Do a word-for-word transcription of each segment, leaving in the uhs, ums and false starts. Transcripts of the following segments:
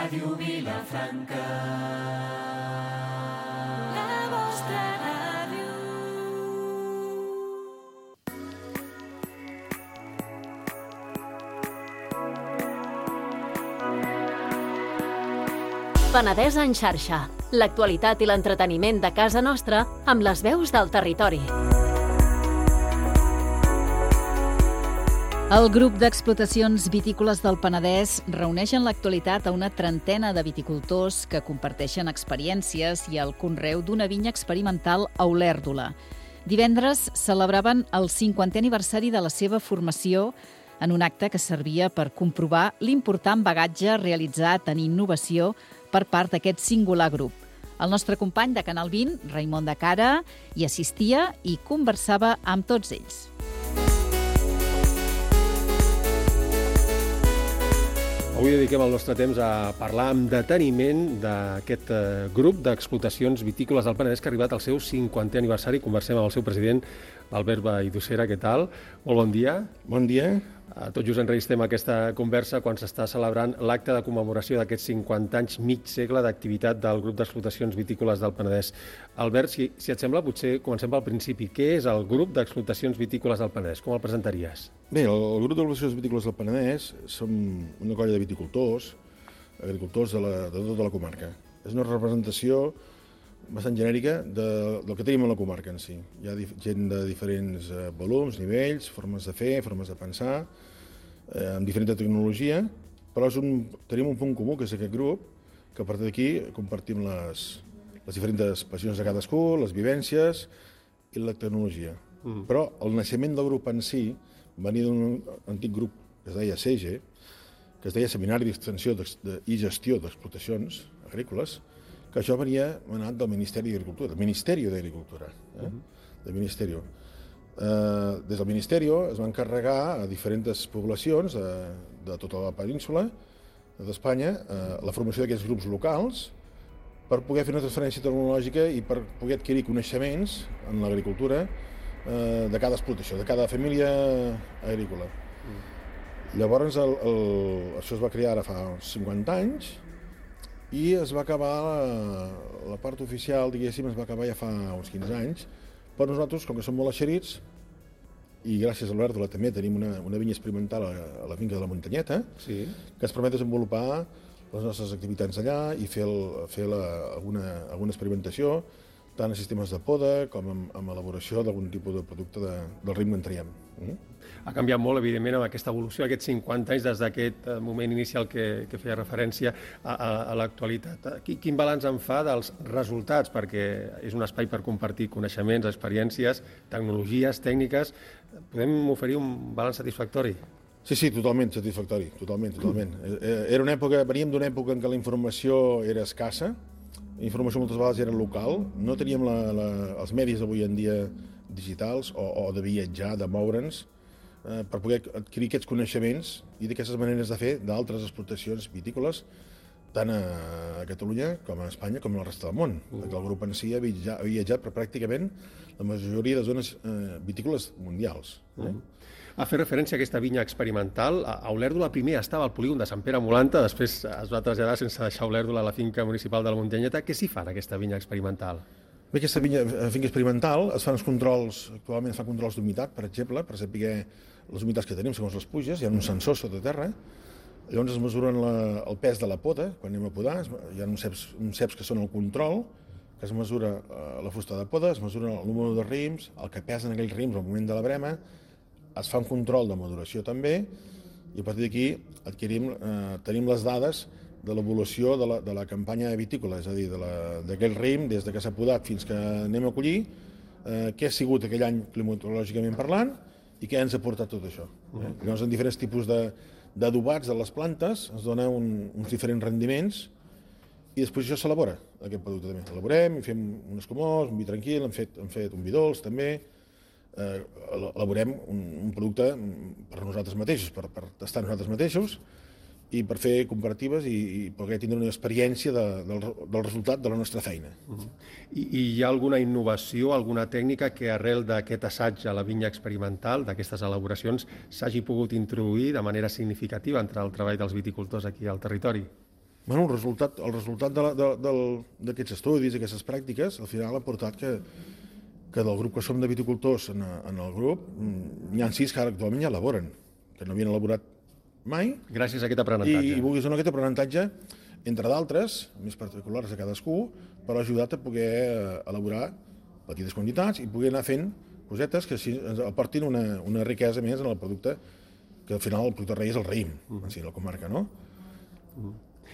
Ràdio Vilafranca, la vostra ràdio. Penedès en xarxa, l'actualitat i l'entreteniment de casa nostra amb les veus del territori. El grup d'explotacions vitícoles del Penedès reuneix en l'actualitat a una trentena de viticultors que comparteixen experiències i el conreu d'una vinya experimental a Olèrdola. Divendres celebraven el cinquantè aniversari de la seva formació en un acte que servia per comprovar l'important bagatge realitzat en innovació per part d'aquest singular grup. El nostre company de Canal vint, Raimon de Cara, hi assistia i conversava amb tots ells. Avui dediquem el nostre temps a parlar amb deteniment d'aquest grup d'explotacions vitícoles del Penedès que ha arribat al seu cinquantè aniversari. Conversem amb el seu president, Albert Valldussera. Què tal? Molt bon dia. Bon dia. Tot just enregistrem aquesta conversa quan s'està celebrant l'acte de commemoració d'aquests cinquanta anys, mig segle d'activitat del grup d'explotacions vitícoles del Penedès. Albert, si, si et sembla, potser comencem pel principi. Què és el grup d'explotacions vitícoles del Penedès? Com el presentaries? Bé, el, el grup d'explotacions vitícoles del Penedès som una colla de viticultors, agricultors de, la, de tota la comarca. És una representació bastant genèrica de, del que tenim a la comarca en si. Hi ha dif gent de diferents eh, volums, nivells, formes de fer, formes de pensar, eh, amb diferent tecnologia, però és un, tenim un punt comú, que és aquest grup, que a partir d'aquí compartim les, les diferents passions de cadascú, les vivències i la tecnologia. Mm. Però el naixement del grup en si venia d'un antic grup que es deia S E G E, que es deia Seminari d'Extensió i Gestió d'Explotacions Agrícoles, que això venia manat del Ministeri d'Agricultura, del Ministeri d'Agricultura, eh? Uh-huh. del Ministeri. Eh, des del Ministeri es va encarregar a diferents poblacions de, de tota la península d'Espanya eh, la formació d'aquests grups locals per poder fer una transferència tecnològica i per poder adquirir coneixements en l'agricultura eh, de cada explotació, de cada família agrícola. Uh-huh. Llavors, el, el, això es va crear ara fa cinquanta anys, i es va acabar, la, la part oficial, diguéssim, es va acabar ja fa uns quinze anys, però nosaltres, com que som molt eixerits, i gràcies a l'Olèrdola també tenim una, una vinya experimental a, a la finca de la Muntanyeta, sí, que ens permet desenvolupar les nostres activitats allà i fer, el, fer la, alguna, alguna experimentació, tant en sistemes de poda com en, en elaboració d'algun tipus de producte de, del ritme en traiem. Mm? Ha canviat molt, evidentment, amb aquesta evolució, aquests cinquanta anys, des d'aquest moment inicial que, que feia referència a, a, a l'actualitat. Quin balanç en fa dels resultats? Perquè és un espai per compartir coneixements, experiències, tecnologies, tècniques. Podem oferir un balanç satisfactori? Sí, sí, totalment satisfactori, totalment, totalment. Era una època, veníem d'una època en què la informació era escassa, la informació moltes vegades era local, no teníem la, la, els medis d'avui en dia digitals o, o de viatjar, de moure'ns, eh, per poder adquirir aquests coneixements i d'aquestes maneres de fer d'altres explotacions vitícoles, tant a Catalunya com a Espanya com a la resta del món. Uh. Perquè el grup en si ha viatjat, ha viatjat per pràcticament la majoria de zones eh, vitícoles mundials. Uh. Eh? A fer referència a aquesta vinya experimental, a Olèrdola primer estava al polígon de Sant Pere Molanta, després es va traslladar sense deixar Olèrdola a la finca municipal de la Muntanyeta. Què s'hi fa en aquesta vinya experimental? Bé, aquesta vinya, finca experimental es fan els controls, actualment es fan controls d'humitat, per exemple, per saber les humitats que tenim segons les pluges, hi ha un sensor sota terra, llavors es mesuren la, el pes de la poda, quan anem a podar, hi ha uns ceps, uns ceps que són el control, que es mesura la fusta de poda, es mesura el número de rims, el que pesen aquells rims al moment de la brema, es fa un control de maduració també i a partir d'aquí adquirim, eh, tenim les dades de l'evolució de, la, de la campanya vitícola, és a dir, d'aquell rim, des de que s'ha podat fins que anem a collir, eh, què ha sigut aquell any climatològicament parlant i què ens ha portat tot això. Eh? Llavors, en diferents tipus d'adobats de, de les plantes es donen un, uns diferents rendiments i després això s'elabora, aquest producte també. Elaborem, fem un escumós, un vi tranquil, hem fet, hem fet un vi dolç també, Eh, elaborem un, un producte per nosaltres mateixos, per, per tastar nosaltres mateixos i per fer comparatives i, i poder tindre una experiència de, del, del resultat de la nostra feina. Uh-huh. I, I hi ha alguna innovació, alguna tècnica que arrel d'aquest assaig a la vinya experimental, d'aquestes elaboracions, s'hagi pogut introduir de manera significativa entre el treball dels viticultors aquí al territori? Bueno, el resultat, el resultat d'aquests estudis, d'aquestes pràctiques, al final ha portat que, que del grup que som de viticultors en, en el grup, n'hi ha sis que ara actualment ja elaboren, que no havien elaborat mai. Gràcies a aquest aprenentatge. I, i vulguis o no, aquest aprenentatge, entre d'altres, més particulars de cadascú, però ha ajudat a poder elaborar petites quantitats i poder anar fent cosetes que així ens aportin una, una riquesa més en el producte, que al final el producte rei és el raïm, uh-huh. en si la comarca, no? Uh-huh.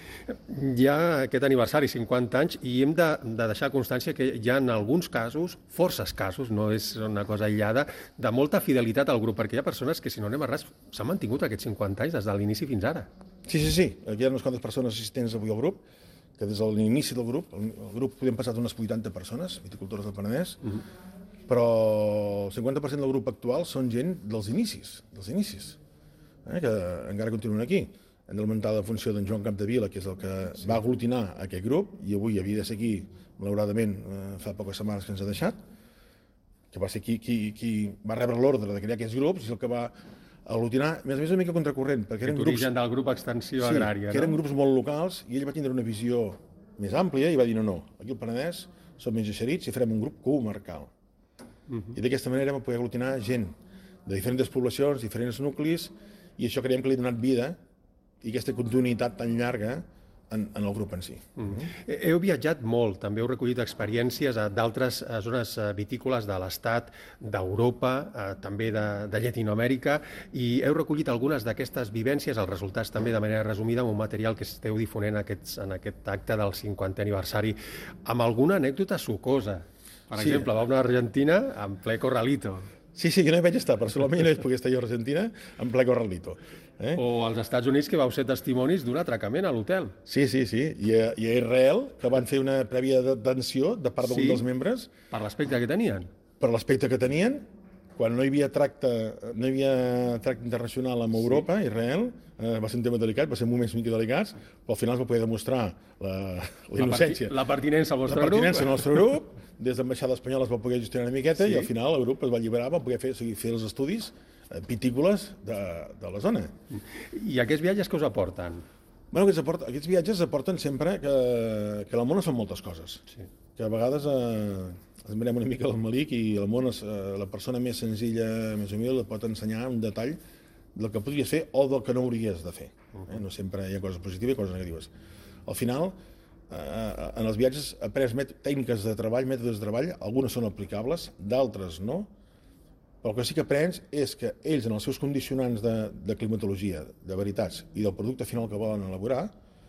Hi ha aquest aniversari, cinquanta anys, i hem de, de deixar constància que hi ha en alguns casos, forces casos, no és una cosa aïllada, de molta fidelitat al grup, perquè hi ha persones que, si no anem a res, s'han mantingut aquests cinquanta anys des de l'inici fins ara. Sí, sí, sí. Aquí hi ha unes quantes persones assistents avui al grup, que des de l'inici del grup, el, el grup podem passar d'unes vuitanta persones, viticultores del Penedès, uh-huh. però el cinquanta per cent del grup actual són gent dels inicis, dels inicis, eh, que encara continuen aquí. Hem d'augmentar la funció d'en Joan Capdevila, que és el que sí. va aglutinar aquest grup, i avui havia de ser aquí, malauradament, eh, fa poques setmanes que ens ha deixat, que va ser qui, qui, qui va rebre l'ordre de crear aquests grups, i el que va aglutinar, a més a més una mica contracorrent, perquè eren grups... L'origen del grup Extensió sí, Agrària, que no? eren grups molt locals, i ell va tindre una visió més àmplia i va dir no, no, aquí al Penedès som més eixerits i farem un grup comarcal. Uh-huh. I d'aquesta manera vam poder aglutinar gent de diferents poblacions, diferents nuclis, i això creiem que li ha donat vida i aquesta continuïtat tan llarga en, en el grup en si. Mm. Heu viatjat molt, també heu recollit experiències a d'altres zones vitícoles de l'Estat, d'Europa, eh, també de, de Llatinoamèrica, i heu recollit algunes d'aquestes vivències, els resultats també de manera resumida, amb un material que esteu difonent aquests, en aquest acte del cinquantè aniversari, amb alguna anècdota sucosa. Per sí. exemple, va una Argentina en ple Corralito. Sí, sí, jo no hi vaig estar, personalment no hi podia estar jo a Argentina en ple Corralito. Eh? O als Estats Units, que vau ser testimonis d'un atracament a l'hotel. Sí, sí, sí. I a, i a Israel, que van fer una prèvia detenció de part d'algun sí, dels membres. Per l'aspecte que tenien. Per l'aspecte que tenien, quan no hi havia tracte, no hi havia tracte internacional amb Europa, sí. Israel, eh, va ser un tema delicat, va ser moments mica delicats, però al final es va poder demostrar la, la innocència. La, parti, la pertinença al vostre grup. La pertinença grup. al nostre grup. Des d'ambaixada espanyola es va poder gestionar una miqueta sí. i al final el grup es va alliberar, va poder fer, fer els estudis eh, vitícoles de, de la zona. I aquests viatges que us aporten? Bueno, aquests, aporten, aquests viatges aporten sempre que, que al món es fan moltes coses. Sí. Que a vegades eh, ens mirem una mica al malic i al món es, eh, la persona més senzilla, més humil, pot ensenyar un detall del que podries fer o del que no hauries de fer. Uh-huh. eh? No sempre hi ha coses positives i coses negatives. Al final, Uh, en els viatges après tècniques de treball, mètodes de treball, algunes són aplicables, d'altres no, però el que sí que aprens és que ells, en els seus condicionants de, de climatologia, de veritats i del producte final que volen elaborar,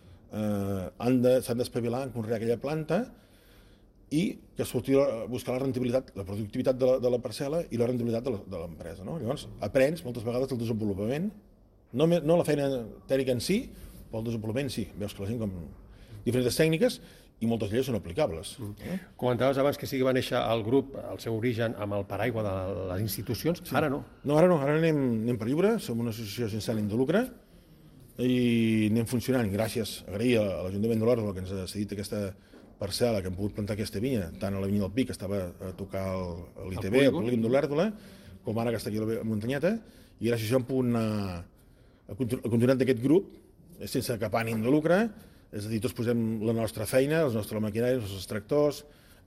uh, han de, s'han d'espavilar en conrear aquella planta i que sortir a buscar la rentabilitat, la productivitat de la, de la parcel·la i la rentabilitat de l'empresa. No? Llavors, aprens moltes vegades el desenvolupament, no, no la feina tècnica en si, però el desenvolupament sí. Veus que la gent com... diferents tècniques i moltes d'elles són aplicables. Mm. Eh? Comentaves abans que sí que va néixer el grup, el seu origen, amb el paraigua de les institucions. Sí. Ara no. No, ara no. Ara anem, anem per lliure. Som una associació sense ànim de lucre i anem funcionant. Gràcies, agrair a l'Ajuntament de l'Horta que ens ha cedit aquesta parcel·la, que hem pogut plantar aquesta vinya, tant a la vinya del Pi, que estava a tocar l'I T B, el polígon d'Olèrdola, com ara que està aquí a la muntanyeta, i gràcies a això hem pogut anar a continuar d'aquest grup sense cap ànim de lucre. És a dir, tots posem la nostra feina, els nostres maquinaris, els nostres tractors,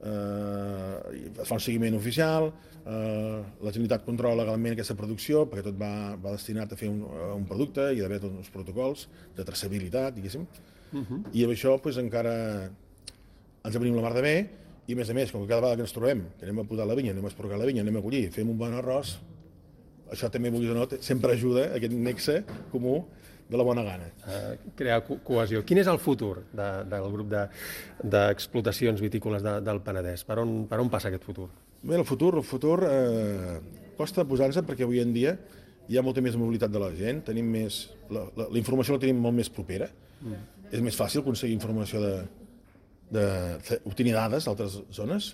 eh, es fa un seguiment oficial, eh, la Generalitat controla legalment aquesta producció, perquè tot va, va destinat a fer un, un producte i d'haver tots uns protocols de traçabilitat, diguéssim. Uh-huh. I amb això pues, encara ens venim la mar de bé, i a més a més, com que cada vegada que ens trobem, que anem a podar la vinya, anem a esporgar la vinya, anem a collir, fem un bon arròs, això també, vulguis o no, sempre ajuda a aquest nexe comú de la bona gana. Uh, crear co cohesió. Quin és el futur de, del grup d'explotacions de, vitícoles de, del Penedès? Per on, per on passa aquest futur? Bé, el futur, el futur eh, costa posar-se perquè avui en dia hi ha molta més mobilitat de la gent, tenim més, la, la, la informació la tenim molt més propera, mm. és més fàcil aconseguir informació de, de, de obtenir dades d'altres zones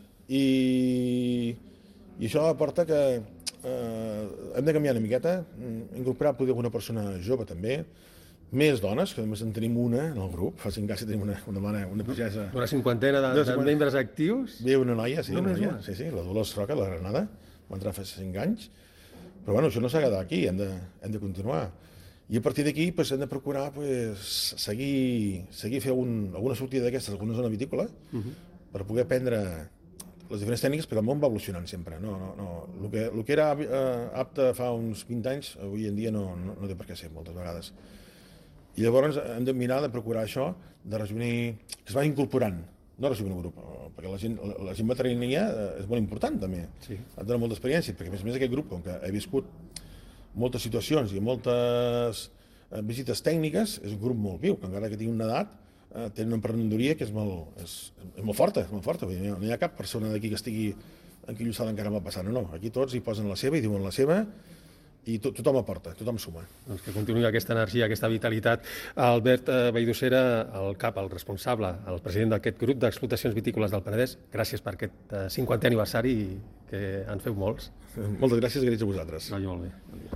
i, i això aporta que Uh, hem de canviar una miqueta, incorporar poder alguna persona jove també, més dones, que només en tenim una en el grup, fa cinc anys que tenim una, una dona, una pagesa... Una cinquantena de, de, de membres actius? Ve una noia, sí, una noia, sí, sí, la Dolors Roca, la Granada, va entrar fa cinc anys, però bueno, això no s'ha quedat aquí, hem de, hem de continuar. I a partir d'aquí pues, hem de procurar pues, seguir, seguir fer algun, alguna sortida d'aquestes, alguna zona vitícola, uh -huh. per poder aprendre les diferents tècniques, però el món va evolucionant sempre. No, no, no. El, que, el que era eh, apte fa uns vint anys, avui en dia no, no, no té per què ser, moltes vegades. I llavors hem de mirar de procurar això, de rejovenir, que es va incorporant, no rejovenir el grup, perquè la gent, la, la gent veterania és molt important també, sí. Ha de donar molta experiència, perquè a més a més aquest grup, com que he viscut moltes situacions i moltes visites tècniques, és un grup molt viu, que encara que tingui una edat, eh, tenen una emprenedoria que és molt, és, és molt forta, és molt forta. Vull dir, no hi ha cap persona d'aquí que estigui enquillossada encara amb el passat, no, no. Aquí tots hi posen la seva i diuen la seva, i to tothom aporta, tothom suma. Doncs que continuï aquesta energia, aquesta vitalitat. Albert eh, Vallducera, el cap, el responsable, el president d'aquest grup d'explotacions vitícoles del Penedès, gràcies per aquest eh, cinquantè aniversari que en feu molts. Moltes gràcies, gràcies a vosaltres. No, molt bé.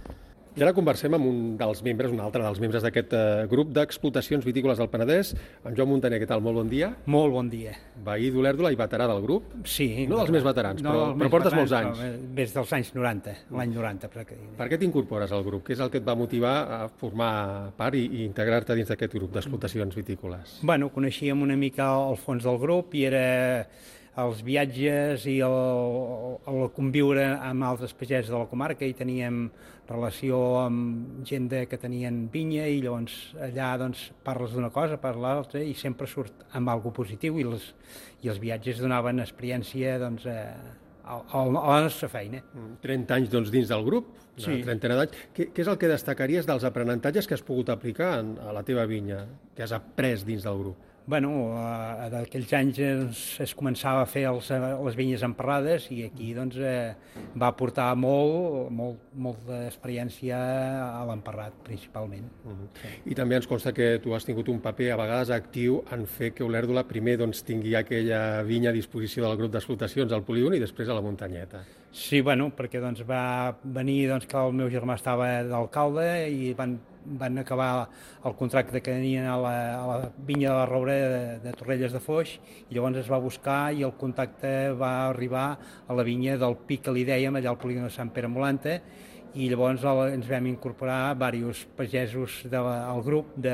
I ara conversem amb un dels membres, un altre dels membres d'aquest eh, grup d'explotacions vitícoles del Penedès, amb Joan Muntaner. Què tal? Molt bon dia. Molt bon dia. Veí d'Olèrdola i veterà del grup. Sí. No dels més veterans, no, però, però portes molts anys. Des dels anys noranta, l'any noranta. Per, per què t'incorpores al grup? Què és el que et va motivar a formar part i, i integrar-te dins d'aquest grup d'explotacions vitícoles? Bueno, coneixíem una mica el fons del grup i era els viatges i el, el conviure amb altres pagesos de la comarca, i teníem relació amb gent de, que tenien vinya, i llavors allà doncs, parles d'una cosa, parles l'altra, i sempre surt amb alguna positiu, i els, i els viatges donaven experiència doncs, a, a, a la nostra feina. trenta anys doncs, dins del grup, una sí. trentena d'anys. Què, què és el que destacaries dels aprenentatges que has pogut aplicar en, a la teva vinya, que has après dins del grup? Bueno, eh, d'aquells anys es, es començava a fer els, les vinyes emparrades, i aquí doncs, eh, va aportar molt, molt, molt d'experiència a l'emparrat, principalment. Uh-huh. Sí. I també ens consta que tu has tingut un paper a vegades actiu en fer que Olèrdola primer doncs, tingui aquella vinya a disposició del grup d'explotacions al polígon i després a la muntanyeta. Sí, bueno, perquè doncs, va venir doncs, que el meu germà estava d'alcalde i van van acabar el contracte que tenien a la, a la vinya de la Roure de, de Torrelles de Foix, i llavors es va buscar i el contacte va arribar a la vinya del Pic, que li dèiem, allà al polígon de Sant Pere Molanta, i llavors el, ens vam incorporar diversos pagesos de la, al grup de,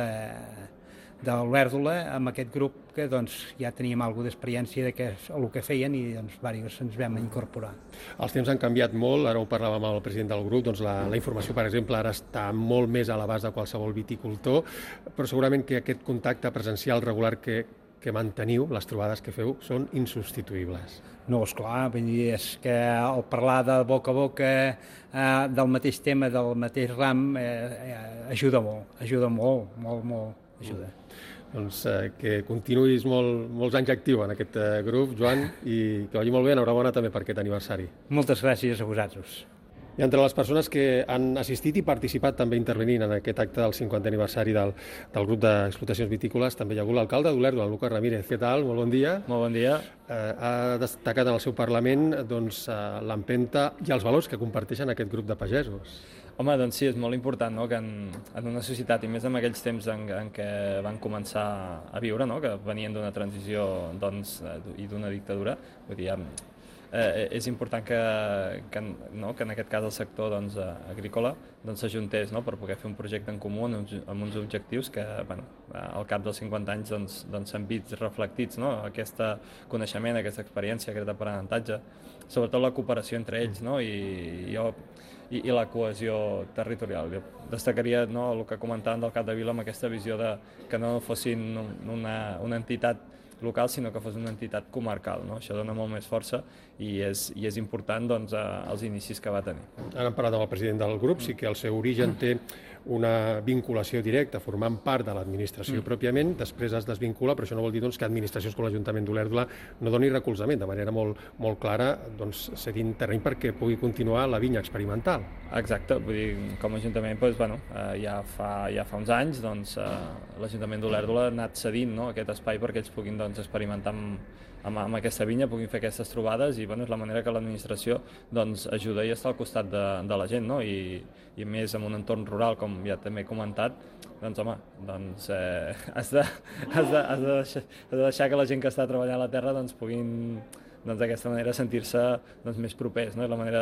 de l'Olèrdola, amb aquest grup que doncs, ja teníem alguna d'experiència de què, el que feien, i doncs, diversos ens vam incorporar. Els temps han canviat molt, ara ho parlàvem amb el president del grup, doncs la, la informació, per exemple, ara està molt més a l'abast de qualsevol viticultor, però segurament que aquest contacte presencial regular que, que manteniu, les trobades que feu, són insubstituïbles. No, esclar, vull dir, és que el parlar de boca a boca eh, del mateix tema, del mateix ram, eh, eh, ajuda molt, ajuda molt, molt, molt, ajuda. Mm. Doncs eh, que continuïs molt, molts anys actiu en aquest eh, grup, Joan, i que vagi molt bé, enhorabona també per aquest aniversari. Moltes gràcies a vosaltres. I entre les persones que han assistit i participat també intervenint en aquest acte del cinquantè aniversari del, del grup d'explotacions vitícoles, també hi ha hagut l'alcalde d'Olèrdola, Lucas Ramírez. Què tal? Molt bon dia. Molt bon dia. Eh, ha destacat en el seu Parlament doncs, eh, l'empenta i els valors que comparteixen aquest grup de pagesos. Home, doncs sí, és molt important, no?, que en, en una societat, i més en aquells temps en, en què van començar a viure, no?, que venien d'una transició doncs, i d'una dictadura, vull dir, eh, és important que, que, no, que en aquest cas el sector doncs, agrícola doncs, s'ajuntés, no?, per poder fer un projecte en comú amb uns, amb uns objectius que bueno, al cap dels cinquanta anys doncs, doncs, s'han vist reflectits, no?, aquest coneixement, aquesta experiència, aquest aprenentatge, sobretot la cooperació entre ells, no?, i jo I, i la cohesió territorial. Jo destacaria no, el que comentaven del Capdevila amb aquesta visió de que no fossin una, una entitat local, sinó que fos una entitat comarcal. No? Això dona molt més força i és, i és important doncs, els inicis que va tenir. Ara hem parlat amb el president del grup, sí que el seu origen té una vinculació directa, formant part de l'administració mm. pròpiament, després es desvincula, però això no vol dir doncs, que administracions com l'Ajuntament d'Olèrdola no doni recolzament de manera molt, molt clara, doncs, cedint terreny perquè pugui continuar la vinya experimental. Exacte, vull dir, com a Ajuntament doncs, bueno, eh, ja, fa, ja fa uns anys doncs, eh, l'Ajuntament d'Olèrdola ha anat cedint no, aquest espai perquè ells puguin doncs, experimentar amb, amb, amb aquesta vinya, puguin fer aquestes trobades i bueno, és la manera que l'administració doncs, ajuda i està al costat de, de la gent, no? I, i més en un entorn rural, com ja també he comentat, doncs home, doncs, eh, has, de, has, de, has, de deixar, has de deixar que la gent que està treballant a la terra doncs, puguin doncs, d'aquesta manera sentir-se doncs, més propers, no? I la manera de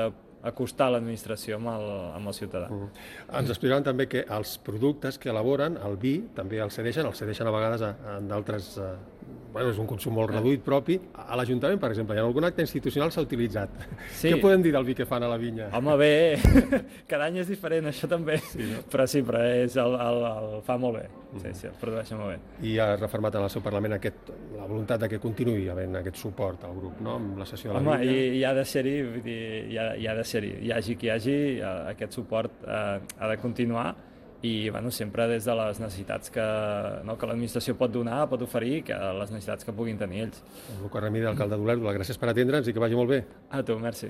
acostar l'administració amb, el, amb el ciutadà. Uh -huh. Ens explicaven també que els productes que elaboren, el vi, també els cedeixen, els cedeixen a vegades a, a d'altres... Eh, bueno, és un consum molt reduït propi. A l'Ajuntament, per exemple, en algun acte institucional s'ha utilitzat. Sí. Què podem dir del vi que fan a la vinya? Home, bé, cada any és diferent, això també. Sí, no? Però sí, però és el, el, el fa molt bé. Sí, sí, el produeixen molt bé. I ha refermat en el seu Parlament aquest, la voluntat de que continuï havent aquest suport al grup, no?, amb la sessió de la Home, vinya. i, i ha de ser-hi, vull dir, hi ha, hi ha de ser-hi. Hi hagi qui hi hagi, aquest suport eh, ha de continuar i bueno, sempre des de les necessitats que, no, que l'administració pot donar, pot oferir, que les necessitats que puguin tenir ells. Luca Remida, alcalde d'Olèrdola, gràcies per atendre'ns i que vagi molt bé. A tu, merci.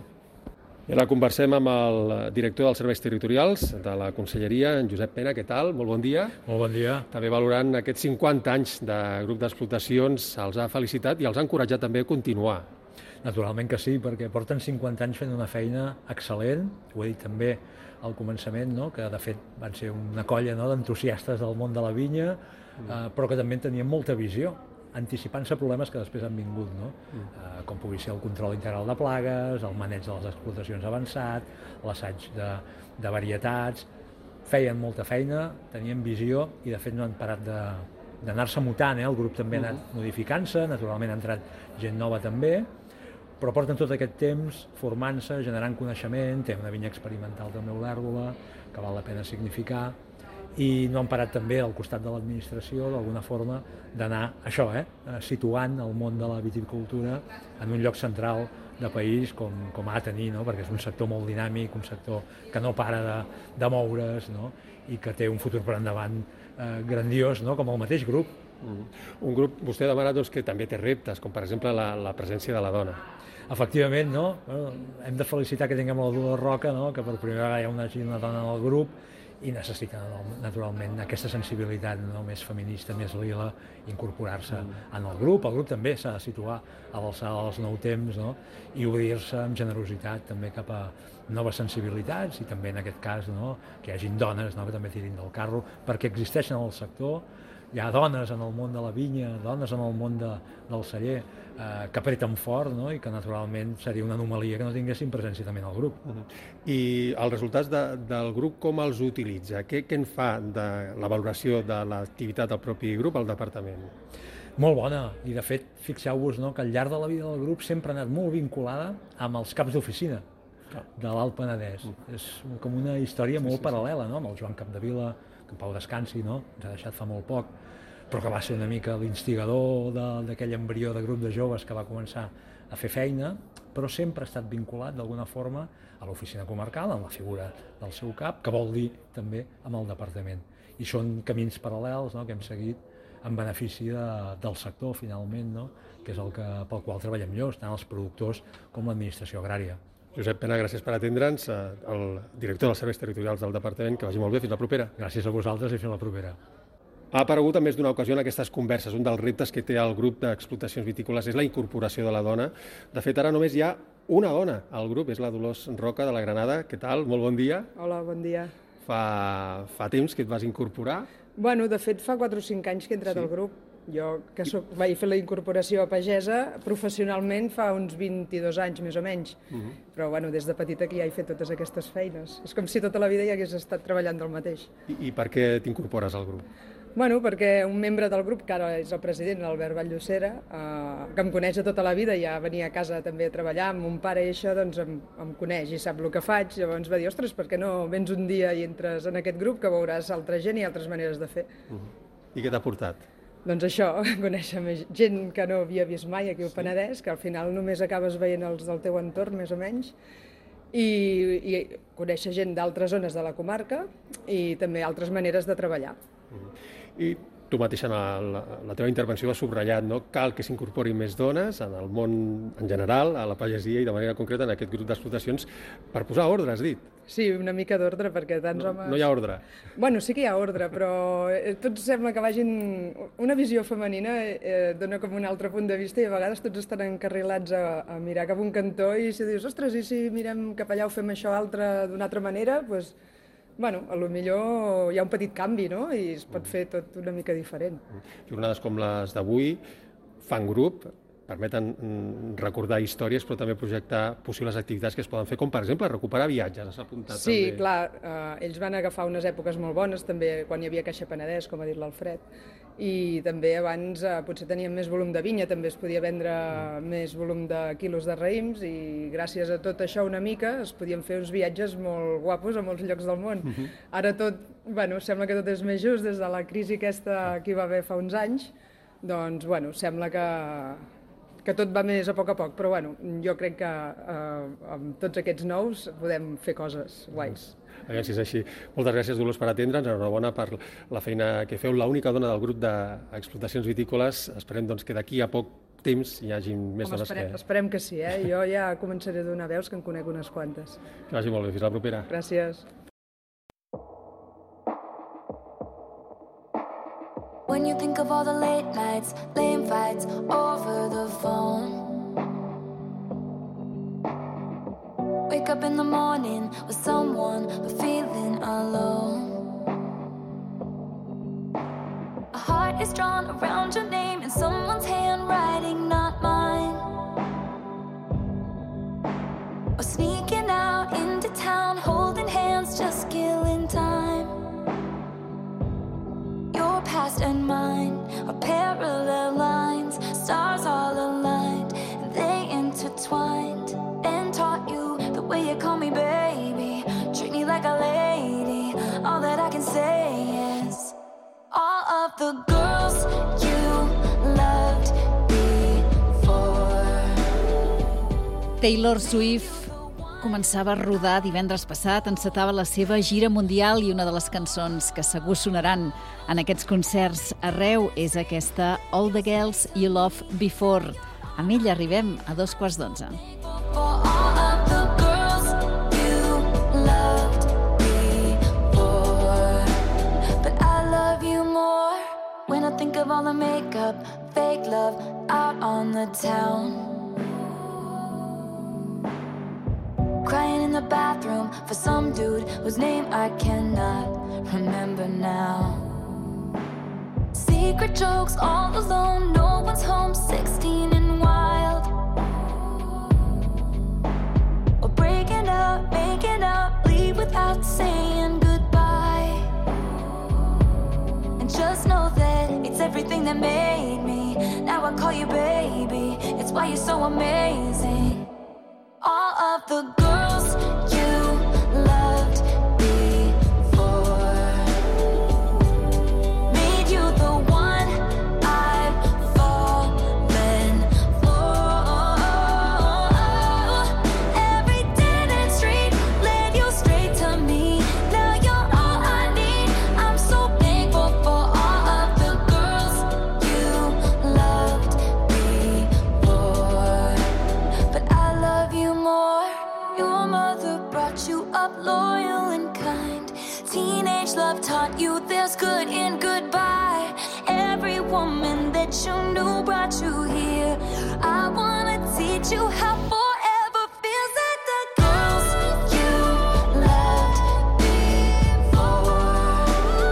I ara conversem amb el director dels Serveis Territorials de la Conselleria, en Josep Pena. Què tal? Molt bon dia. Molt bon dia. També valorant aquests cinquanta anys de grup d'explotacions, els ha felicitat i els ha encoratjat també a continuar. Naturalment que sí, perquè porten cinquanta anys fent una feina excel·lent, ho he dit també al començament, no? Que de fet van ser una colla, no?, d'entusiastes del món de la vinya, mm. eh, però que també tenien molta visió, anticipant-se problemes que després han vingut, no? Mm. Eh, com pugui ser el control integral de plagues, el maneig de les explotacions avançat, l'assaig de, de varietats. Feien molta feina, tenien visió i de fet no han parat d'anar-se mutant, eh? El grup també ha anat modificant-se, naturalment ha entrat gent nova també, però porten tot aquest temps formant-se, generant coneixement, té una vinya experimental també a Olèrdola, que val la pena significar, i no han parat també al costat de l'administració, d'alguna forma, d'anar, això, eh, situant el món de la viticultura en un lloc central de país com, com ha de tenir, no? Perquè és un sector molt dinàmic, un sector que no para de, de moure's, no? I que té un futur per endavant eh, grandiós, no? Com el mateix grup. Mm. Un grup, vostè ha demanat doncs, que també té reptes, com per exemple la, la presència de la dona. Efectivament, no? Bueno, hem de felicitar que tinguem la Dolors Roca, no? Que per primera vegada hi ha una, una dona en el grup i necessita naturalment aquesta sensibilitat, no?, més feminista, més lila, incorporar-se mm. en el grup. El grup també s'ha de situar a l'alçada dels nous temps, no?, i obrir-se amb generositat també cap a noves sensibilitats i també en aquest cas, no?, que hi hagin dones, no?, que també tirin del carro, perquè existeixen al sector. Hi ha dones en el món de la vinya, dones en el món de, del celler, eh, que apreten fort, no?, i que naturalment seria una anomalia que no tinguessin presència també en el grup. Uh-huh. I els resultats de, del grup com els utilitza? Què, què en fa de la valoració de l'activitat del propi grup al departament? Molt bona, i de fet fixeu-vos, no?, que al llarg de la vida del grup sempre ha anat molt vinculada amb els caps d'oficina de l'Alt Penedès. Uh-huh. És com una història molt sí, sí, paral·lela, no?, amb el Joan Capdevila, que en pau descansi, no?, ens ha deixat fa molt poc, però que va ser una mica l'instigador d'aquell embrió de grup de joves que va començar a fer feina, però sempre ha estat vinculat d'alguna forma a l'oficina comarcal, amb la figura del seu cap, que vol dir també amb el departament. I són camins paral·lels, no?, que hem seguit en benefici de, del sector, finalment, no?, que és el que, pel qual treballem millor, tant els productors com l'administració agrària. Josep Pena, gràcies per atendre'ns, el director dels Serveis Territorials del Departament, que vagi molt bé, fins la propera. Gràcies a vosaltres i fins la propera. Ha aparegut en més d'una ocasió en aquestes converses. Un dels reptes que té el grup d'explotacions vitícoles és la incorporació de la dona. De fet, ara només hi ha una dona al grup, és la Dolors Roca de la Granada. Què tal? Molt bon dia. Hola, bon dia. Fa, fa temps que et vas incorporar? Bueno, de fet, fa quatre o cinc anys que he entrat sí. al grup. Jo, que soc, vaig fer la incorporació a pagesa, professionalment fa uns vint-i-dos anys, més o menys. Uh -huh. Però, bueno, des de petita que ja he fet totes aquestes feines. És com si tota la vida ja hagués estat treballant del mateix. I, i per què t'incorpores al grup? Bueno, perquè un membre del grup, que ara és el president, l'Albert Vallllocera, eh, que em coneix de tota la vida, ja venia a casa també a treballar amb mon pare i això, doncs em, em coneix i sap el que faig. Llavors va dir, ostres, per què no vens un dia i entres en aquest grup, que veuràs altra gent i altres maneres de fer. Uh -huh. I què t'ha portat? Doncs això, conèixer gent que no havia vist mai aquí al Penedès, que al final només acabes veient els del teu entorn, més o menys, i, i conèixer gent d'altres zones de la comarca i també altres maneres de treballar. I tu mateixa en la, la teva intervenció has subratllat, no? Cal que s'incorporin més dones en el món en general, a la pagesia i de manera concreta en aquest grup d'explotacions per posar ordre, has dit. Sí, una mica d'ordre, perquè tants no, homes... No hi ha ordre. Bueno, sí que hi ha ordre, però tots sembla que vagin... Una visió femenina eh, dona com un altre punt de vista i a vegades tots estan encarrilats a, a mirar cap a un cantó i si dius, ostres, i si mirem cap allà o fem això altre d'una altra manera, doncs... Pues, bueno, a lo millor hi ha un petit canvi, no?, i es pot fer tot una mica diferent. Jornades com les d'avui fan grup, permeten recordar històries, però també projectar possibles activitats que es poden fer, com per exemple recuperar viatges. Has apuntat sí, també. clar, eh, ells van agafar unes èpoques molt bones, també quan hi havia Caixa Penedès, com ha dit l'Alfred, i també abans eh, potser teníem més volum de vinya, també es podia vendre mm. més volum de quilos de raïms, i gràcies a tot això una mica es podien fer uns viatges molt guapos a molts llocs del món. Mm-hmm. Ara tot, bueno, sembla que tot és més just des de la crisi aquesta que hi va haver fa uns anys, doncs, bueno, sembla que que tot va més a poc a poc, però bueno, jo crec que eh, amb tots aquests nous podem fer coses guais. Aviam si és així. Moltes gràcies, Dolors, per atendre'ns. Enhorabona per la feina que feu. L'única dona del grup d'explotacions vitícoles. Esperem doncs, que d'aquí a poc temps hi hagi més Home, dones esperem, que... Esperem que sí, eh? Jo ja començaré a donar veus, que en conec unes quantes. Que vagi molt bé. Fins la propera. Gràcies. When you think of all the late nights, lame fights over the phone. Wake up in the morning with someone but feeling alone. A heart is drawn around your name in someone's handwriting, not mine. Or sneaking out into town, holding hands, just killing time. Your past and mine are parallel lines, stars all aligned, and they intertwined. And taught you the way you call me baby, treat me like a lady. All that I can say is all of the girls you loved before. Taylor Swift començava a rodar divendres passat, encetava la seva gira mundial, i una de les cançons que segur sonaran en aquests concerts arreu és aquesta All the Girls You Loved Before. Amb ella arribem a dos quarts d'onze. When I think of all the makeup, fake love out on the town. Crying in the bathroom for some dude whose name I cannot remember now. Secret jokes all alone, no one's home, sixteen and wild. Or breaking up, making up, leave without saying goodbye. And just know that it's everything that made me. Now I call you baby, it's why you're so amazing. All of the girls you loved before made you the one I've fallen for. Every dead end street led you straight to me. Now you're all I need. I'm so thankful for all of the girls you loved before. But I love you more. Your mother brought you up loyal and kind. Teenage love taught you there's good in goodbye. Every woman that you knew brought you here. I wanna teach you how forever feels. Like the girls you loved before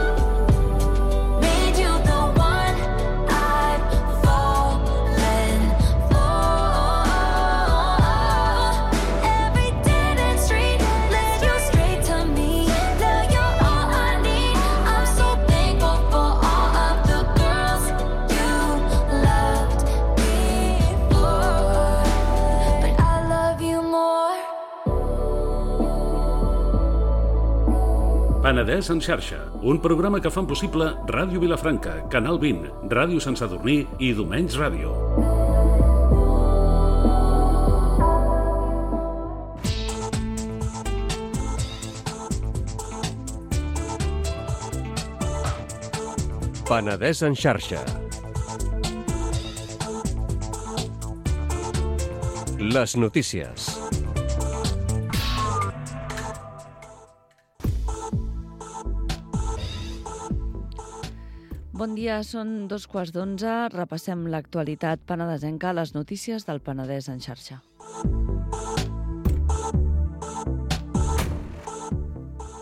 made you the one I've fallen for. Every dead end street led you straight to me. Now you're all I need. I'm so thankful for all of the girls you loved before. But I love you more. Penedès en xarxa, un programa que fan possible Ràdio Vilafranca, Canal vint, Ràdio Sant Sadurní i Domenys Ràdio. Penedès en xarxa. Les notícies. Bon dia, són dos quarts d'onze. Repassem l'actualitat penedesenca, les notícies del Penedès en xarxa.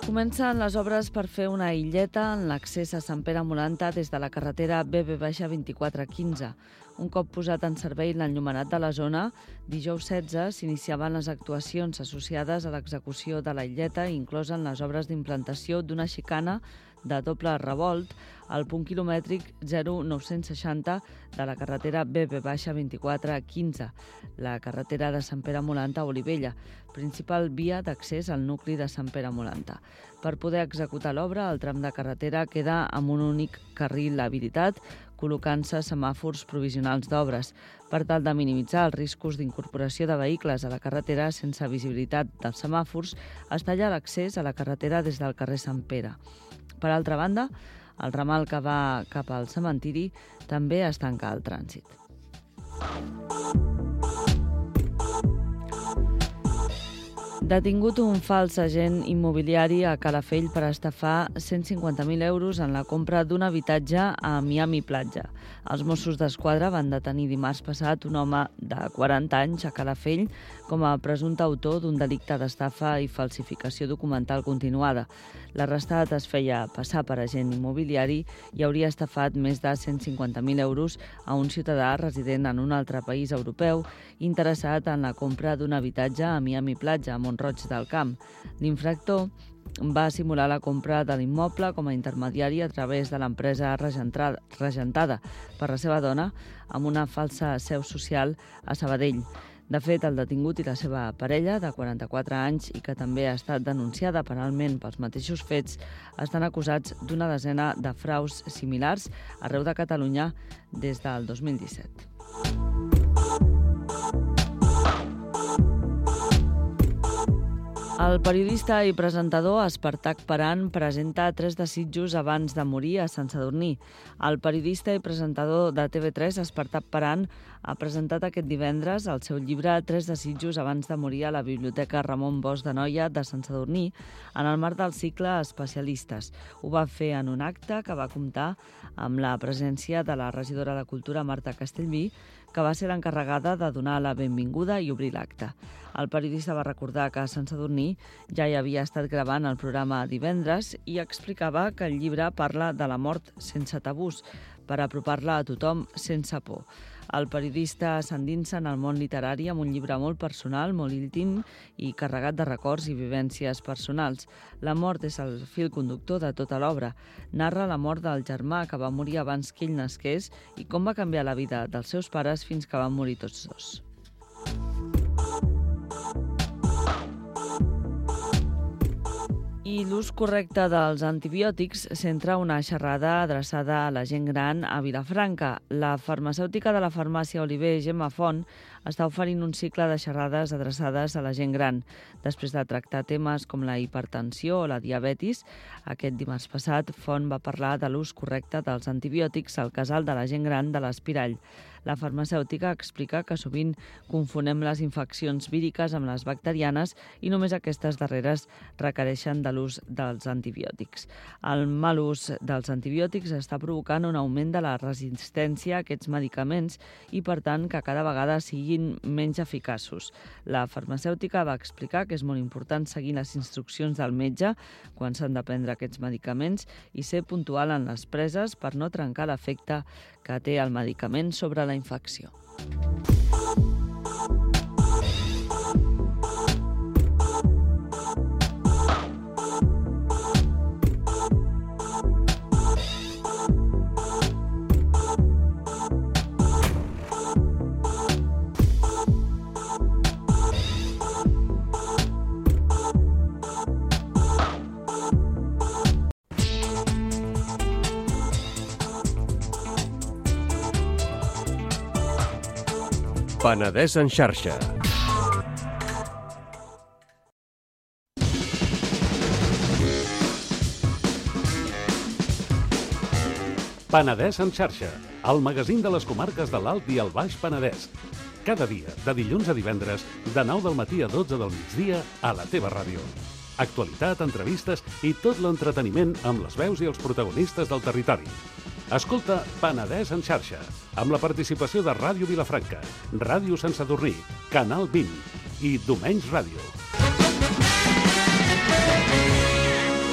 Comencen les obres per fer una illeta en l'accés a Sant Pere Molanta des de la carretera B B vint-i-quatre quinze. Un cop posat en servei l'enllumenat de la zona, dijous setze s'iniciaven les actuacions associades a l'execució de la illeta, inclosen les obres d'implantació d'una xicana de doble revolt al punt quilomètric zero nou-cents seixanta de la carretera B B vint-i-quatre quinze, la carretera de Sant Pere Molanta a Olivella, principal via d'accés al nucli de Sant Pere Molanta. Per poder executar l'obra, el tram de carretera queda amb un únic carril habilitat, col·locant-se semàfors provisionals d'obres. Per tal de minimitzar els riscos d'incorporació de vehicles a la carretera sense visibilitat dels semàfors, es talla l'accés a la carretera des del carrer Sant Pere. Per altra banda, el ramal que va cap al cementiri també es tanca al trànsit. Detingut un fals agent immobiliari a Calafell per estafar cent cinquanta mil euros en la compra d'un habitatge a Miami Platja. Els Mossos d'Esquadra van detenir dimarts passat un home de quaranta anys a Calafell com a presumpte autor d'un delicte d'estafa i falsificació documental continuada. L'arrestat es feia passar per agent immobiliari i hauria estafat més de cent cinquanta mil euros a un ciutadà resident en un altre país europeu interessat en la compra d'un habitatge a Miami Platja, a Mont-roig del Camp. L'infractor va simular la compra de l'immoble com a intermediari a través de l'empresa regentada per la seva dona amb una falsa seu social a Sabadell. De fet, el detingut i la seva parella, de quaranta-quatre anys i que també ha estat denunciada penalment pels mateixos fets, estan acusats d'una desena de fraus similars arreu de Catalunya des del dos mil disset. El periodista i presentador Espartac Peran presenta Tres desitjos abans de morir a Sant Sadurní. El periodista i presentador de T V tres, Espartac Peran, ha presentat aquest divendres el seu llibre Tres desitjos abans de morir a la Biblioteca Ramon Bosch de Noia de Sant Sadurní en el marc del cicle Especialistes. Ho va fer en un acte que va comptar amb la presència de la regidora de Cultura Marta Castellví, que va ser l'encarregada de donar la benvinguda i obrir l'acte. El periodista va recordar que a Sant Sadurní ja hi havia estat gravant el programa divendres i explicava que el llibre parla de la mort sense tabús, per apropar-la a tothom sense por. El periodista s'endinsa en el món literari amb un llibre molt personal, molt íntim i carregat de records i vivències personals. La mort és el fil conductor de tota l'obra. Narra la mort del germà que va morir abans que ell nasqués i com va canviar la vida dels seus pares fins que van morir tots dos. I l'ús correcte dels antibiòtics centra una xerrada adreçada a la gent gran a Vilafranca. La farmacèutica de la farmàcia Oliver, Gemma Font, està oferint un cicle de xerrades adreçades a la gent gran. Després de tractar temes com la hipertensió o la diabetis, aquest dimarts passat Font va parlar de l'ús correcte dels antibiòtics al casal de la gent gran de l'Espirall. La farmacèutica explica que sovint confonem les infeccions víriques amb les bacterianes i només aquestes darreres requereixen de l'ús dels antibiòtics. El mal ús dels antibiòtics està provocant un augment de la resistència a aquests medicaments i, per tant, que cada vegada siguin menys eficaços. La farmacèutica va explicar que és molt important seguir les instruccions del metge quan s'han de prendre aquests medicaments i ser puntual en les preses per no trencar l'efecte que té el medicament sobre la infecció. Penedès en xarxa. Penedès en xarxa, el magazín de les comarques de l'Alt i el Baix Penedès. Cada dia, de dilluns a divendres, de nou del matí a dotze del migdia, a la teva ràdio. Actualitat, entrevistes i tot l'entreteniment amb les veus i els protagonistes del territori. Escolta Penedès en xarxa, amb la participació de Ràdio Vilafranca, Ràdio Sant Sadurní, Canal vint i Domenys Ràdio.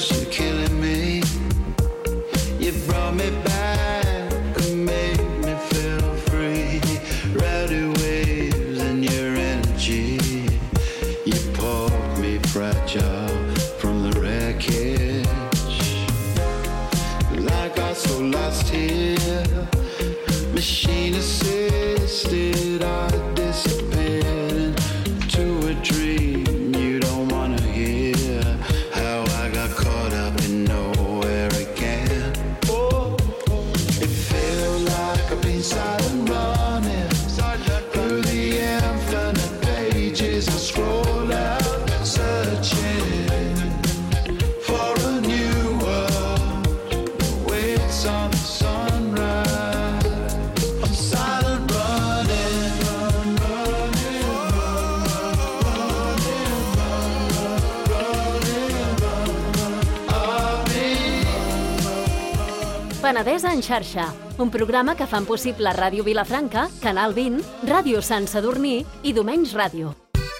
'cause you're killing me. You brought me back and made me feel free. Rowdy waves and your energy. You pulled me fragile from the wreckage. Like I so lost here. Machine assisted, I disappeared into a dream you don't want to hear. How I got caught up in nowhere again. Oh, it feels like I've been silent running through the infinite pages. I scroll out, searching for a new world. Waits on the sunrise. Penedès en xarxa, un programa que fan possible Ràdio Vilafranca, Canal vint, Ràdio Sant Sadurní i Domenys Ràdio.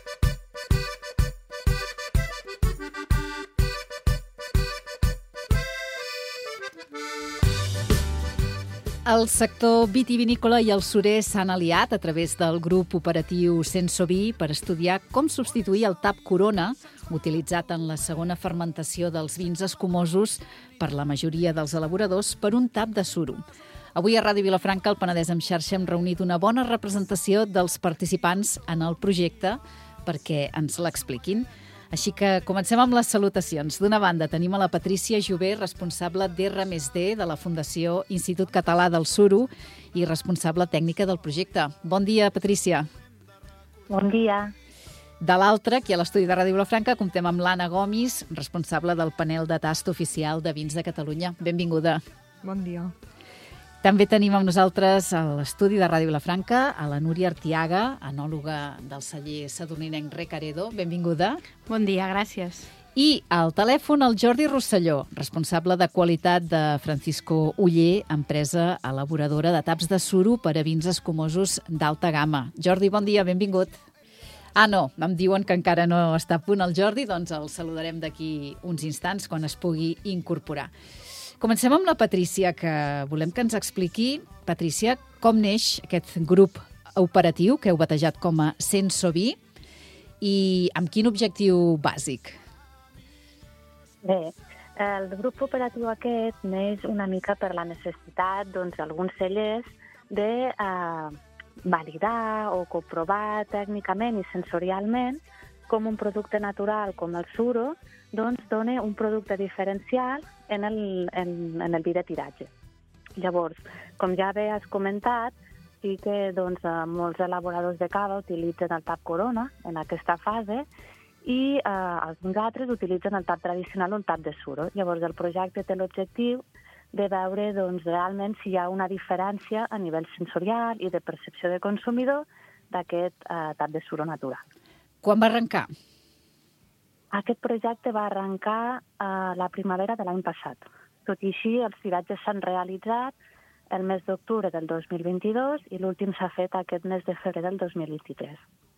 El sector vitivinícola i el surer s'han aliat a través del grup operatiu Sensoví per estudiar com substituir el tap Corona, utilitzat en la segona fermentació dels vins escumosos per la majoria dels elaboradors, per un tap de suro. Avui a Ràdio Vilafranca, al Penedès en xarxa, hem reunit una bona representació dels participants en el projecte perquè ens l'expliquin. Així que comencem amb les salutacions. D'una banda, tenim a la Patrícia Jové, responsable d'R més D de la Fundació Institut Català del Suro i responsable tècnica del projecte. Bon dia, Patrícia. Bon dia. De l'altra, aquí a l'estudi de Ràdio Vilafranca, comptem amb l'Anna Gomis, responsable del panel de tast oficial de vins de Catalunya. Benvinguda. Bon dia. També tenim amb nosaltres a l'estudi de Ràdio Vilafranca a la Núria Artiaga, enòloga del celler sadurninenc Recaredo. Benvinguda. Bon dia, gràcies. I al telèfon el Jordi Rosselló, responsable de qualitat de Francisco Uller, empresa elaboradora de taps de suro per a vins escumosos d'alta gamma. Jordi, bon dia, benvingut. Ah, no, em diuen que encara no està a punt el Jordi, doncs el saludarem d'aquí uns instants quan es pugui incorporar. Comencem amb la Patrícia, que volem que ens expliqui, Patrícia, com neix aquest grup operatiu que heu batejat com a Sensoví i amb quin objectiu bàsic? Bé, el grup operatiu aquest neix una mica per la necessitat doncs, d'alguns cellers de eh, validar o comprovar tècnicament i sensorialment com un producte natural com el suro doncs dona un producte diferencial en el, en, en el vi de tiratge. Llavors, com ja bé has comentat, sí que doncs, molts elaboradors de cava utilitzen el tap Corona en aquesta fase i eh, alguns altres utilitzen el tap tradicional o el tap de suro. Llavors, el projecte té l'objectiu de veure doncs, realment si hi ha una diferència a nivell sensorial i de percepció de consumidor d'aquest eh, tap de suro natural. Quan va arrencar? Aquest projecte va arrencar a la primavera de l'any passat. Tot i així, els tiratges s'han realitzat el mes d'octubre del dos mil vint-i-dos i l'últim s'ha fet aquest mes de febrer del dos mil vint-i-tres.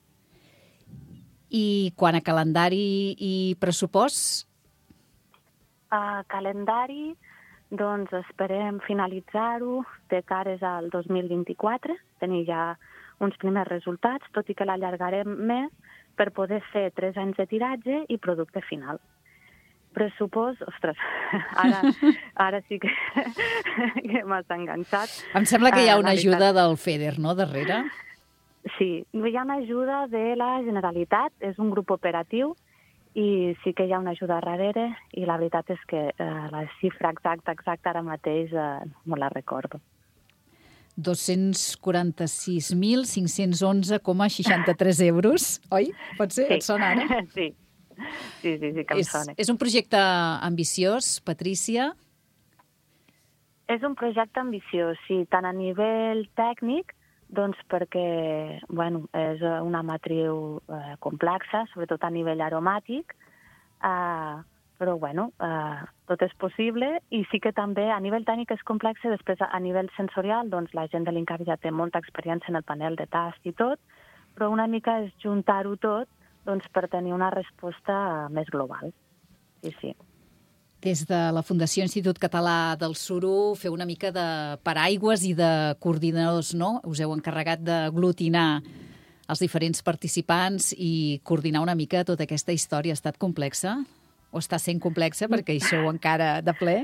I quan a calendari i pressupost? A calendari, doncs esperem finalitzar-ho de cares al dos mil vint-i-quatre, tenir ja uns primers resultats, tot i que l'allargarem més per poder fer tres anys de tiratge i producte final. Pressupost, ostres, ara, ara sí que, que m'has enganxat. Em sembla que hi ha una ajuda del FEDER, no?, darrere? Sí, hi ha una ajuda de la Generalitat, és un grup operatiu i sí que hi ha una ajuda darrere i la veritat és que eh, la xifra exacta, exacta ara mateix eh, no la recordo. dos-cents quaranta-sis mil cinc-cents onze coma seixanta-tres euros, oi? Pot ser? Sí. Et sona ara? Sí. Sí, sí, sí que em és, sona. És un projecte ambiciós, Patrícia? És un projecte ambiciós, sí, tant a nivell tècnic, doncs perquè bueno, és una matriu eh, complexa, sobretot a nivell aromàtic, eh, però bueno, eh, tot és possible i sí que també a nivell tècnic és complex i després a nivell sensorial doncs la gent de l'Incavi ja té molta experiència en el panel de tast i tot, però una mica és juntar-ho tot doncs, per tenir una resposta més global. Sí, sí. Des de la Fundació Institut Català del Suro feu una mica de paraigües i de coordinadors, no? Us heu encarregat d'aglutinar els diferents participants i coordinar una mica tota aquesta història. Ha estat complexa? O està sent complexa perquè hi sou encara de ple?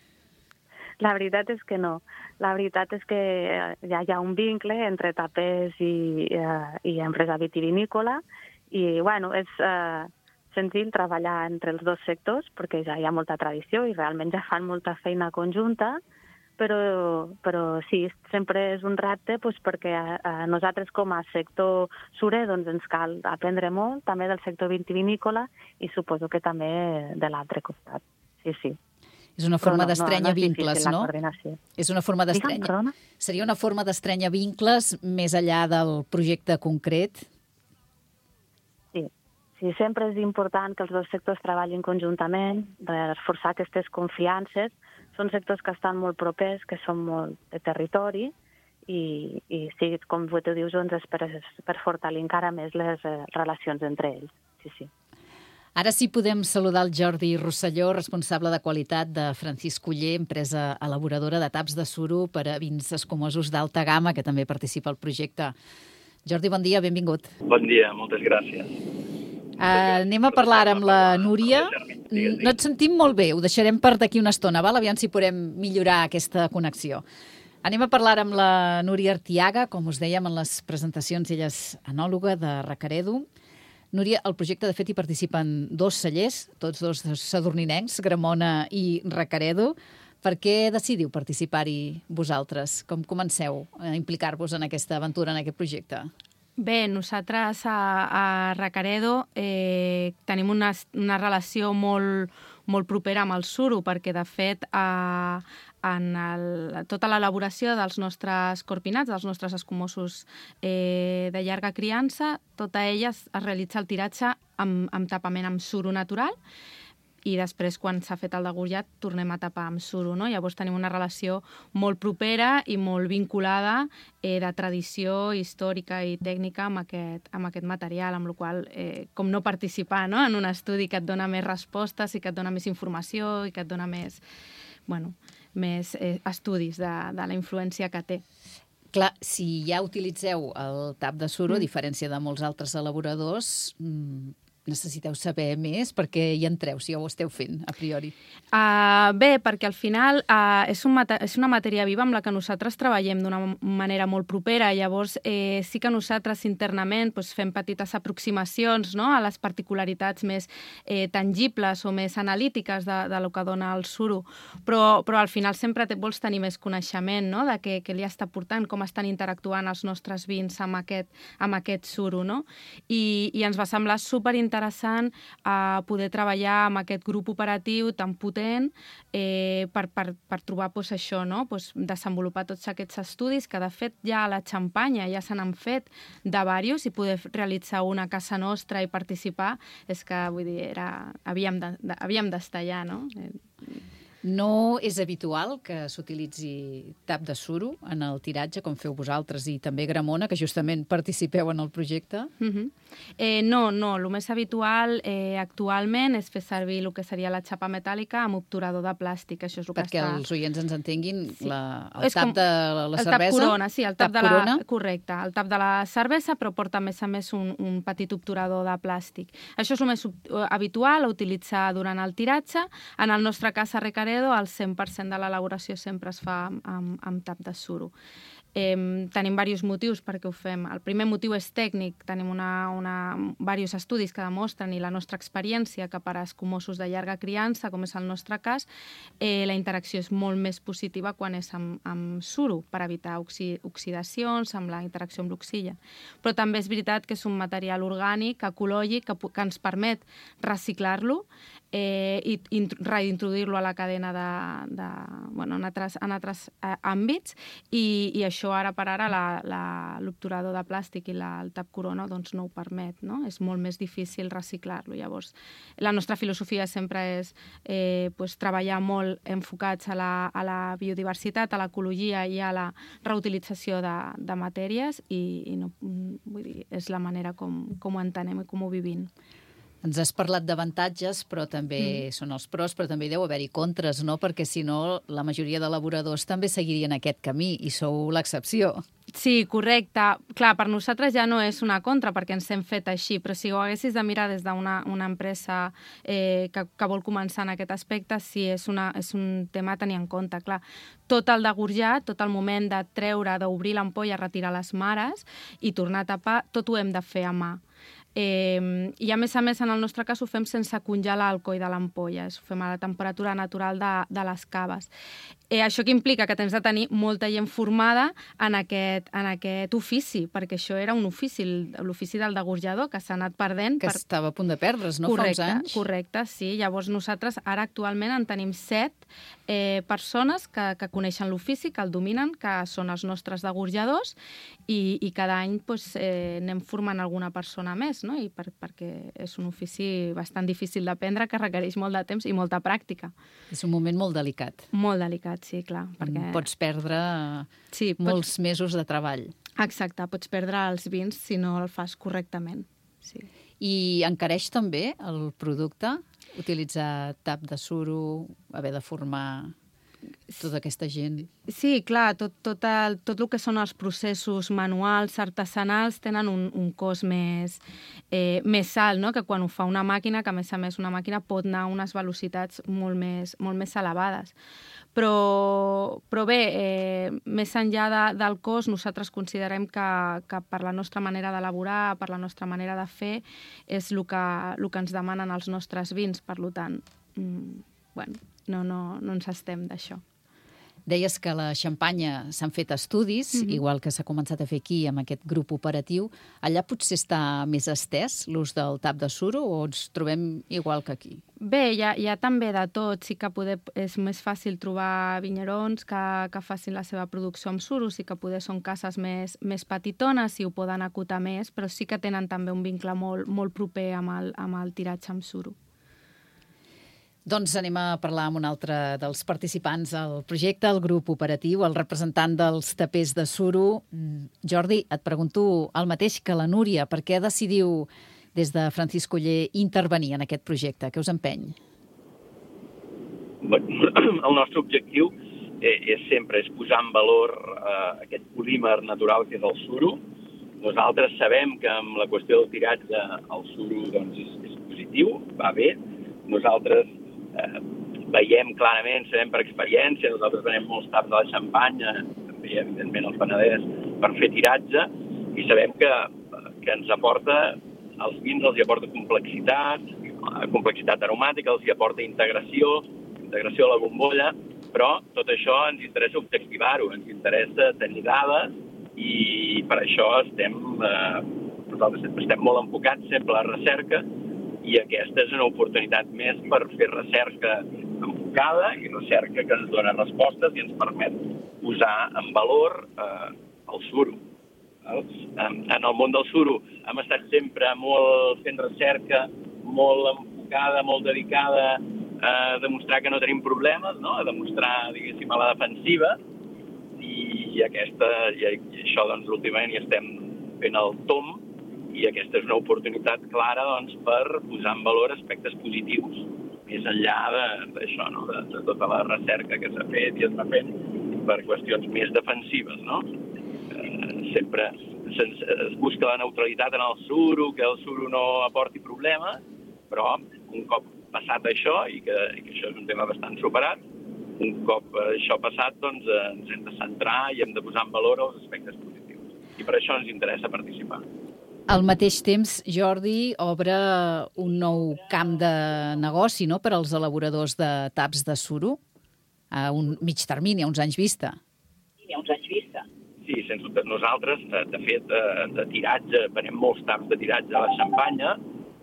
La veritat és que no. La veritat és que ja hi ha un vincle entre tapers i, eh, i empresa vitivinícola i, bueno, és eh, senzill treballar entre els dos sectors perquè ja hi ha molta tradició i realment ja fan molta feina conjunta, però, però sí, sempre és un repte doncs, perquè a nosaltres com a sector surer doncs, ens cal aprendre molt, també del sector vitivinícola i suposo que també de l'altre costat. Sí, sí. És una forma no, d'estrènyer no, no és vincles, difícil, no? la coordinació. És una forma d'estrènyer... Seria una forma d'estrènyer vincles més enllà del projecte concret? Sí. Sí, sempre és important que els dos sectors treballin conjuntament, reforçar aquestes confiances. Són sectors que estan molt propers, que són molt de territori, i, i sí, com tu dius, doncs és per, per fortalir encara més les eh, relacions entre ells. Sí, sí. Ara sí podem saludar el Jordi Rosselló, responsable de qualitat de Francisco Oller, empresa elaboradora de taps de suro per a vins escumosos d'alta gamma, que també participa al projecte. Jordi, bon dia, benvingut. Bon dia, moltes gràcies. Uh, anem a parlar ara amb la Núria. No et sentim molt bé, ho deixarem per d'aquí una estona, val? Aviam si podem millorar aquesta connexió. Anem a parlar amb la Núria Artiaga, com us dèiem en les presentacions, ella és enòloga de Recaredo. Núria, el projecte, de fet, hi participen dos cellers, tots dos sadurninencs, Gramona i Recaredo. Per què decidiu participar-hi vosaltres? Com comenceu a implicar-vos en aquesta aventura, en aquest projecte? Bé, nosaltres a, a Recaredo eh, tenim una, una relació molt, molt propera amb el suro, perquè, de fet, a, en el, tota l'elaboració dels nostres corpinats, dels nostres escumosos eh, de llarga criança, tota ella es, es realitza el tiratge amb, amb tapament amb suro natural, i després, quan s'ha fet el degollat, tornem a tapar amb suro, no? Llavors tenim una relació molt propera i molt vinculada eh, de tradició històrica i tècnica amb aquest, amb aquest material, amb la qual cosa, eh, com no participar, no? En un estudi que et dona més respostes i que et dona més informació i que et dona més, bueno, més eh, estudis de, de la influència que té. Clar, si ja utilitzeu el tap de suro, mm. a diferència de molts altres elaboradors, mmm, necessiteu saber més perquè hi entreu, si ja ho esteu fent, a priori. Uh, bé, perquè al final uh, és, un és una matèria viva amb la que nosaltres treballem d'una manera molt propera. Llavors, eh, sí que nosaltres internament doncs, fem petites aproximacions, no?, a les particularitats més eh, tangibles o més analítiques de, de lo que dona el suro, però, però al final sempre te, vols tenir més coneixement, no?, de què, què li està portant, com estan interactuant els nostres vins amb aquest, amb aquest suro, no? I, i ens va semblar superinteressant interessant eh, poder treballar amb aquest grup operatiu tan potent eh, per, per, per trobar pues, això, no? Pues, desenvolupar tots aquests estudis que de fet ja a la Xampanya ja se n'han fet de diversos i poder realitzar una a casa nostra i participar és que vull dir, era, havíem de, de, havíem d'estar allà, no? No és habitual que s'utilitzi tap de suro en el tiratge, com feu vosaltres i també Gramona, que justament participeu en el projecte? Uh-huh. eh, no, no. El més habitual eh, actualment és fer servir el que seria la xapa metàl·lica amb obturador de plàstic. Això és el Perquè que està... els oients ens entenguin, sí. la, el és tap com... de la cervesa... El tap corona, sí, el tap, tap de la... corona. Correcte, el tap de la cervesa, però porta a més a més un, un petit obturador de plàstic. Això és el més habitual a utilitzar durant el tiratge. En el nostre cas a Recaredo, el cent per cent de l'elaboració sempre es fa amb, amb tap de suro. Eh, tenim diversos motius perquè ho fem. El primer motiu és tècnic. Tenim una, una, diversos estudis que demostren i la nostra experiència que per a escumosos de llarga criança, com és el nostre cas, eh, la interacció és molt més positiva quan és amb, amb suro, per evitar oxi, oxidacions, amb la interacció amb l'oxigen. Però també és veritat que és un material orgànic, ecològic, que, que ens permet reciclar-lo eh, i reintroduir-lo a la cadena de, de, bueno, en altres, en altres eh, àmbits i, i això ara per ara l'obturador de plàstic i la, el tap corona doncs no ho permet, no? És molt més difícil reciclar-lo. Llavors, la nostra filosofia sempre és eh, pues, treballar molt enfocats a la, a la biodiversitat, a l'ecologia i a la reutilització de, de matèries i, i no, vull dir, és la manera com, com ho entenem i com ho vivim. Ens has parlat d'avantatges, però també mm. són els pros, però també deu haver-hi contres, no? Perquè si no, la majoria d'elaboradors també seguirien aquest camí i sou l'excepció. Sí, correcte. Clar, per nosaltres ja no és una contra, perquè ens hem fet així, però si ho haguessis de mirar des d'una una empresa eh, que, que vol començar en aquest aspecte, sí, és, una, és un tema a tenir en compte. Clar, tot el degorjar, tot el moment de treure, d'obrir l'ampolla, retirar les mares i tornar a tapar, tot ho hem de fer a mà. Eh, I a més a més, en el nostre cas, ho fem sense congelar el coll de l'ampolla, ho fem a la temperatura natural de, de les caves. Eh, això que implica que tens de tenir molta gent formada en aquest, en aquest ofici, perquè això era un ofici, l'ofici del degorjador, que s'ha anat perdent. Que per... estava a punt de perdre's, no? Correcte, fa uns anys. Correcte, sí. Llavors nosaltres ara actualment en tenim set eh, persones que, que coneixen l'ofici, que el dominen, que són els nostres degorjadors, i, i cada any pues, eh, anem formant alguna persona més, no? I per, perquè és un ofici bastant difícil d'aprendre, que requereix molt de temps i molta pràctica. És un moment molt delicat. Molt delicat, sí, clar. Perquè... Pots perdre sí, molts pots... mesos de treball. Exacte, pots perdre els vins si no el fas correctament. Sí. I encareix també el producte? Utilitzar tap de suro, haver de formar tota aquesta gent? Sí, clar, tot, tot, el, tot el que són els processos manuals, artesanals, tenen un, un cost més, eh, més alt, no? Que quan ho fa una màquina, que a més a més una màquina pot anar a unes velocitats molt més, molt més elevades. Però, però bé, eh, més enllà de, del cost, nosaltres considerem que, que per la nostra manera d'elaborar, per la nostra manera de fer, és el que, el que ens demanen els nostres vins. Per tant, mm, bueno, no, no, no ens estem d'això. Deies que a la Xampanya s'han fet estudis, mm-hmm. igual que s'ha començat a fer aquí amb aquest grup operatiu. Allà potser està més estès l'ús del tap de suro o ens trobem igual que aquí? Bé, hi ha, hi ha també de tot. Sí que poder, és més fàcil trobar vinyerons que, que facin la seva producció amb suro, sí que poder són cases més, més petitones i ho poden acotar més, però sí que tenen també un vincle molt, molt proper amb el, amb el tiratge amb suro. Doncs anem a parlar amb un altre dels participants al projecte, el grup operatiu, el representant dels tapers de suro. Jordi, et pregunto el mateix que la Núria. Per què decidiu des de Francisco Oller intervenir en aquest projecte? Què us empeny? El nostre objectiu és sempre és posar en valor eh, aquest polímer natural que és el suro. Nosaltres sabem que amb la qüestió del tiratge el suro doncs, és, és positiu, va bé. Nosaltres Eh, veiem clarament, sabem per experiència, nosaltres venem molts taps de la Xampanya, també evidentment el Penedès, per fer tiratge, i sabem que, que ens aporta, als vins els hi aporta complexitat, complexitat aromàtica, els hi aporta integració, integració a la bombolla, però tot això ens interessa objectivar-ho, ens interessa tenir dades, i per això estem, eh, nosaltres estem molt enfocats sempre a la recerca, i aquesta és una oportunitat més per fer recerca enfocada i recerca que ens dona respostes i ens permet posar en valor eh, el suro. En el món del suro hem estat sempre molt fent recerca, molt enfocada, molt dedicada a demostrar que no tenim problemes, no? A demostrar, diguéssim, a la defensiva, i, aquesta, i això, doncs, últimament hi estem fent el tom, i aquesta és una oportunitat clara doncs, per posar en valor aspectes positius, més enllà d'això, no? de, de tota la recerca que s'ha fet i es va fent per qüestions més defensives. No? Eh, sempre es, es busca la neutralitat en el suro, que el suro no aporti problemes, però un cop passat això, i que, i que això és un tema bastant superat, un cop això passat doncs, ens hem de centrar i hem de posar en valor els aspectes positius. I per això ens interessa participar. Al mateix temps, Jordi obre un nou camp de negoci, no?, per als elaboradors de taps de suro a un mig termini, a uns anys vista. Sí, a uns anys vista. Sí, sense dubte. Nosaltres, de fet, de tiratge, venem molts taps de tiratge a la Xampanya.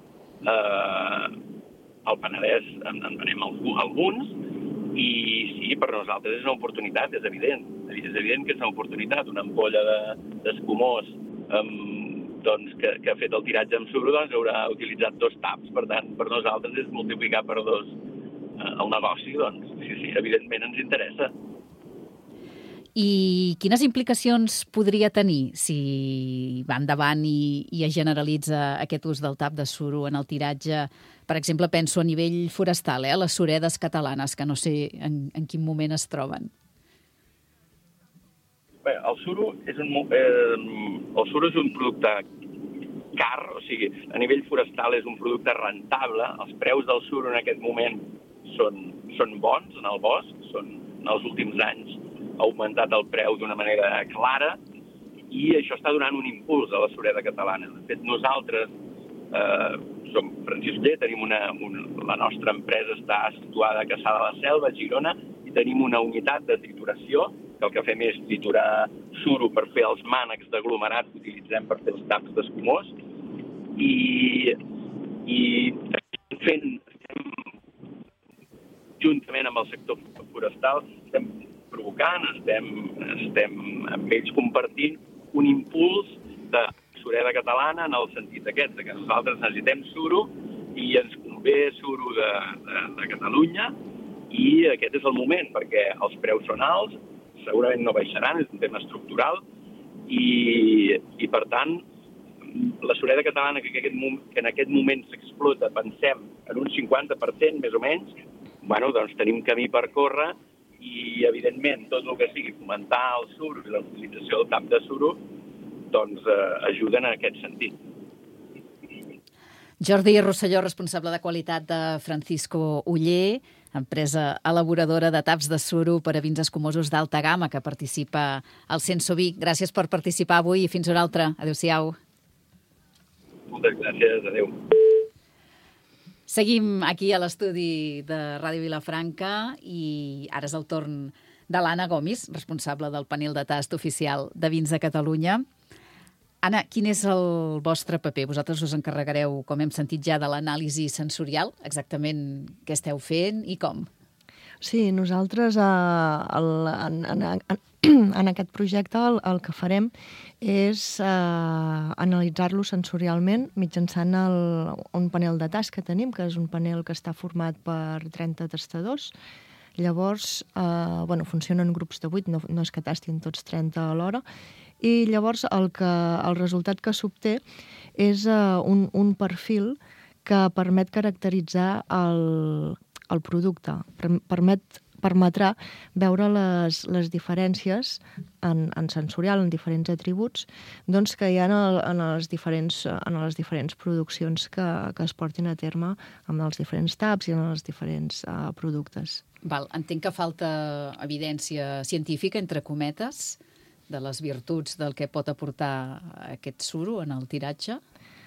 Eh, al Penedès en, en venem alguns, i sí, per nosaltres és una oportunitat, és evident. És evident que és una oportunitat. Una ampolla d'escumós de, doncs, que, que ha fet el tiratge amb suro, doncs haurà utilitzat dos taps. Per tant, per nosaltres és multiplicar per dos eh, el negoci, doncs sí, sí, evidentment ens interessa. I quines implicacions podria tenir si va endavant i, i es generalitza aquest ús del tap de suro en el tiratge? Per exemple, penso a nivell forestal, eh, a les suredes catalanes, que no sé en, en quin moment es troben. Bé, el suro és un, eh, el suro és un producte car, o sigui, a nivell forestal és un producte rentable. Els preus del suro en aquest moment són, són bons en el bosc, són, en els últims anys ha augmentat el preu d'una manera clara i això està donant un impuls a la sureda catalana. De fet, nosaltres eh, som Francisc Oller, tenim una, una, la nostra empresa està situada a Cassà de la Selva, a Girona, i tenim una unitat de trituració que el que fem és triturar suro per fer els mànecs d'aglomerat que utilitzem per fer els taps d'escumós i, i fent, estem, juntament amb el sector forestal, estem provocant, estem, estem amb ells compartint un impuls de sureda catalana en el sentit aquest, que nosaltres necessitem suro i ens convé suro de, de, de Catalunya i aquest és el moment perquè els preus són alts, segurament no baixaran, és un tema estructural i, i per tant la sureda catalana que, aquest, que en aquest moment s'explota, pensem en un cinquanta per cent més o menys, bueno, doncs tenim camí per córrer i, evidentment, tot el que sigui fomentar el suro i la utilització del tap de suro, doncs eh, ajuden en aquest sentit. Jordi Rosselló, responsable de qualitat de Francisco Oller, empresa elaboradora de taps de suro per a vins escumosos d'alta gamma que participa al Sensoví. Gràcies per participar avui i fins una altra. Adéu-siau. Moltes gràcies. Adéu. Seguim aquí a l'estudi de Ràdio Vilafranca i ara és el torn de l'Anna Gomis, responsable del panel de tast oficial de vins de Catalunya. Anna, quin és el vostre paper? Vosaltres us encarregareu, com hem sentit ja, de l'anàlisi sensorial, exactament què esteu fent i com? Sí, nosaltres eh, el, en, en, en, en aquest projecte el, el que farem és eh, analitzar-lo sensorialment mitjançant el, un panel de tast que tenim, que és un panel que està format per trenta tastadors. Llavors, eh, bueno, funcionen grups de vuit, no, no és que tastin tots trenta alhora, i llavors el, que, el resultat que s'obté és eh, un, un perfil que permet caracteritzar el, el producte, permet, permetrà veure les, les diferències en, en sensorial, en diferents atributs, doncs que hi ha en, el, en, les diferents, en les diferents produccions que, que es portin a terme amb els diferents taps i en els diferents uh, productes. Val, entenc que falta evidència científica, entre cometes, de les virtuts del que pot aportar aquest suro en el tiratge?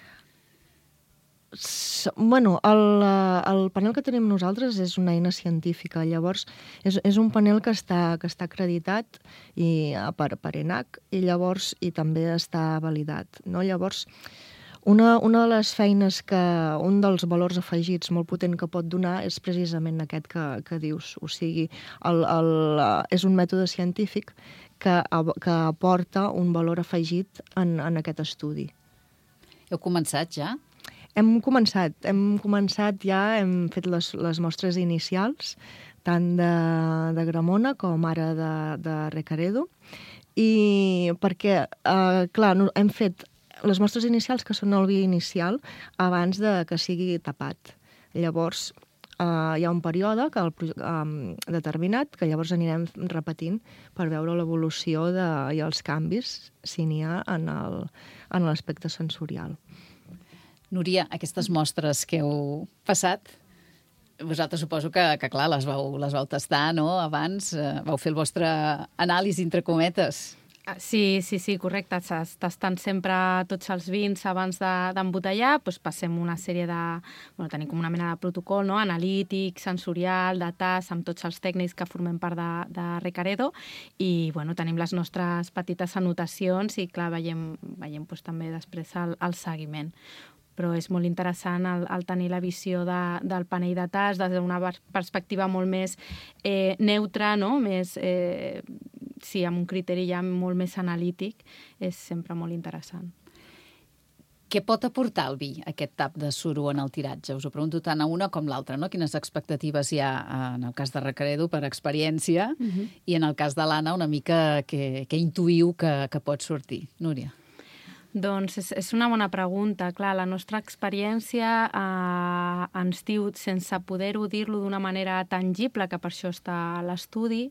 Bueno, el, el panel que tenim nosaltres és una eina científica, llavors és, és un panel que està, que està acreditat i, per, per ENAC i llavors i també està validat. No? Llavors, una, una de les feines que, un dels valors afegits molt potent que pot donar és precisament aquest que, que dius, o sigui, el, el, és un mètode científic que, que aporta un valor afegit en, en aquest estudi. Heu començat ja? Hem començat, hem començat ja, hem fet les, les mostres inicials, tant de, de Gramona com ara de, de Recaredo, i perquè, eh, clar, no, hem fet les mostres inicials, que són el vi inicial, abans de que sigui tapat. Llavors, eh, hi ha un període que el, eh, determinat, que llavors anirem repetint per veure l'evolució de, i els canvis, si n'hi ha, en el, en l'aspecte sensorial. Núria, aquestes mostres que heu passat, vosaltres suposo que, que clar, les vau, les vau tastar, no?, abans, eh, vau fer el vostre anàlisi, entre cometes. Sí, sí, sí, correcte. Tastant sempre tots els vins abans d'embotellar, de, doncs passem una sèrie de... Bueno, tenim com una mena de protocol, no?, analític, sensorial, de tast, amb tots els tècnics que formem part de, de Recaredo, i bueno, tenim les nostres petites anotacions i, clar, veiem, veiem doncs, també després el, el seguiment. Però és molt interessant el, el tenir la visió de, del panell de tast des d'una perspectiva molt més eh, neutra, no? Més, eh, sí, amb un criteri ja molt més analític, és sempre molt interessant. Què pot aportar el vi, aquest tap de suro en el tiratge? Us ho pregunto tant a una com l'altra, no? Quines expectatives hi ha en el cas de Recaredo per experiència uh-huh. i en el cas de l'Anna una mica que, que intuïu que, que pot sortir. Núria. Doncs és, és una bona pregunta. Clar, la nostra experiència eh, ens diu, sense poder-ho dir-lo d'una manera tangible, que per això està a l'estudi,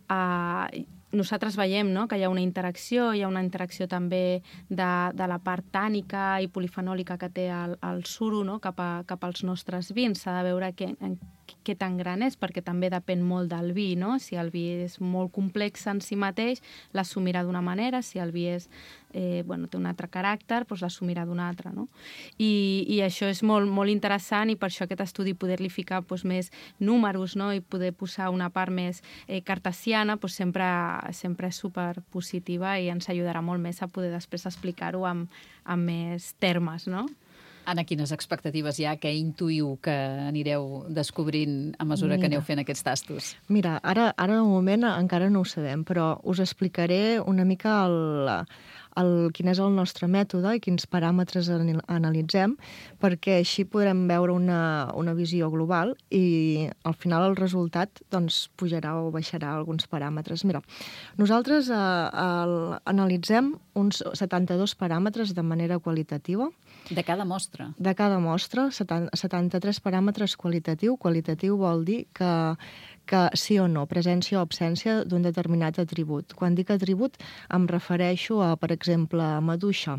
eh, nosaltres veiem, no?, que hi ha una interacció, hi ha una interacció també de, de la part tànica i polifenòlica que té el, el suro, no?, cap, a, cap als nostres vins. S'ha de veure què, en, què tan gran és, perquè també depèn molt del vi, no? Si el vi és molt complex en si mateix, l'assumirà d'una manera, si el vi és, eh, bueno, té un altre caràcter, doncs l'assumirà d'una altra, no? I, i això és molt, molt interessant, i per això aquest estudi poder-li ficar doncs, més números, no?, i poder posar una part més eh, cartesiana, doncs sempre, sempre és superpositiva i ens ajudarà molt més a poder després explicar-ho amb, amb més termes, no? Anna, quines expectatives hi ha? Què intuïu que anireu descobrint a mesura Mira. que aneu fent aquests tastos? Mira, ara, ara de moment encara no ho sabem, però us explicaré una mica el, el, quin és el nostre mètode i quins paràmetres analitzem, perquè així podrem veure una, una visió global i al final el resultat doncs, pujarà o baixarà alguns paràmetres. Mira, nosaltres eh, el, analitzem uns setanta-dos paràmetres de manera qualitativa. De cada mostra? De cada mostra, setanta-tres paràmetres qualitatiu. Qualitatiu vol dir que, que sí o no, presència o absència d'un determinat atribut. Quan dic atribut em refereixo a, per exemple, maduixa,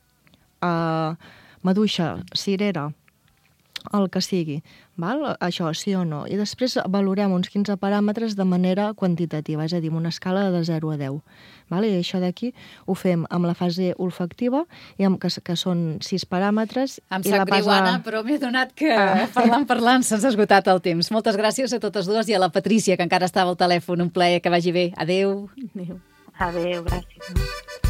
a maduixa, cirera, el que sigui, val? Això sí o no. I després valorem uns quinze paràmetres de manera quantitativa, és a dir, una escala de zero a deu. Val? I això d'aquí ho fem amb la fase olfactiva, i amb, que, que són sis paràmetres. Em i sap la greu, fase... Anna, però m'he donat que ah. parlant, parlant, se'ns ha esgotat el temps. Moltes gràcies a totes dues i a la Patrícia, que encara estava al telèfon. Un plaer, que vagi bé. Adéu. Adéu. Adéu, gràcies.